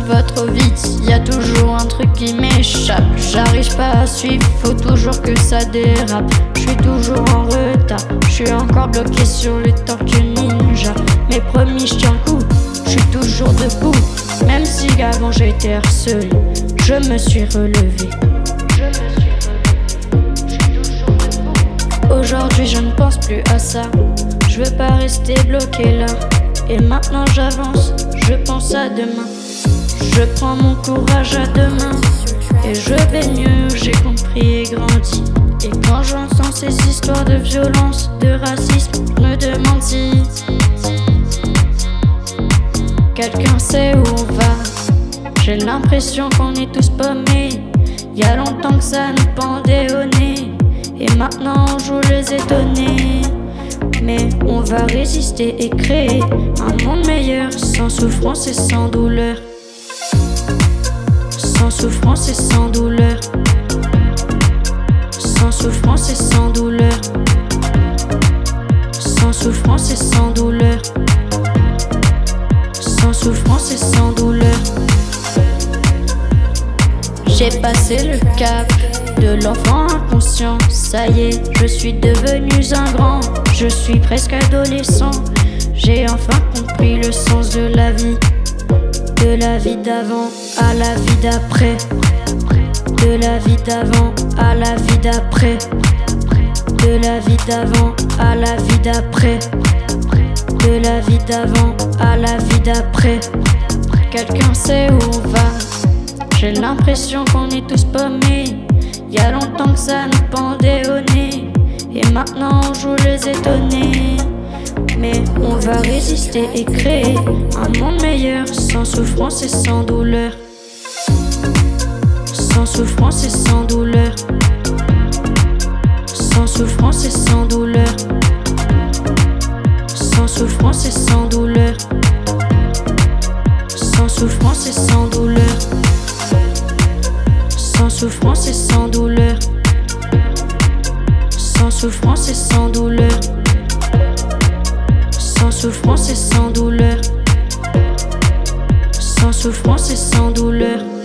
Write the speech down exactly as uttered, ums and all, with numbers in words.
va trop vite, y a toujours un truc qui m'échappe. J'arrive pas à suivre, faut toujours que ça dérape. J'suis toujours en retard, j'suis encore bloqué sur le tortue ninja. Mais promis, j'tiens le coup, j'suis toujours debout. Même si avant j'étais harcelé, je me suis relevé. Aujourd'hui je ne pense plus à ça, je veux pas rester bloqué là. Et maintenant j'avance, je pense à demain. Je prends mon courage à deux mains et je vais mieux, j'ai compris et grandi. Et quand j'entends ces histoires de violence, de racisme, je me demande si quelqu'un sait où on va. J'ai l'impression qu'on est tous paumés, y a longtemps que ça nous pendait au nez. Et maintenant on joue les étonnés. Mais on va résister et créer un monde meilleur, sans souffrance et sans douleur. Sans souffrance et sans douleur. Sans souffrance et sans douleur. Sans souffrance et sans douleur. Sans souffrance et sans douleur. J'ai passé le cap de l'enfant inconscient. Ça y est, je suis devenu un grand. Je suis presque adolescent. J'ai enfin compris le sens de la vie. De la vie d'avant à la vie d'après. De la vie d'avant à la vie d'après. De la vie d'avant à la vie d'après. De la vie d'avant à la vie d'après. Quelqu'un sait où on va? J'ai l'impression qu'on est tous paumés. Y a longtemps que ça nous pendait au nez. Et maintenant on joue les étonnés. Mais on va résister et créer un monde meilleur, sans souffrance et sans douleur. Sans souffrance et sans douleur. Sans souffrance et sans douleur. Sans souffrance et sans douleur. Sans souffrance et sans douleur. Sans souffrance et sans douleur. Sans souffrance et sans douleur. Sans souffrance et sans douleur. Sans souffrance et sans douleur.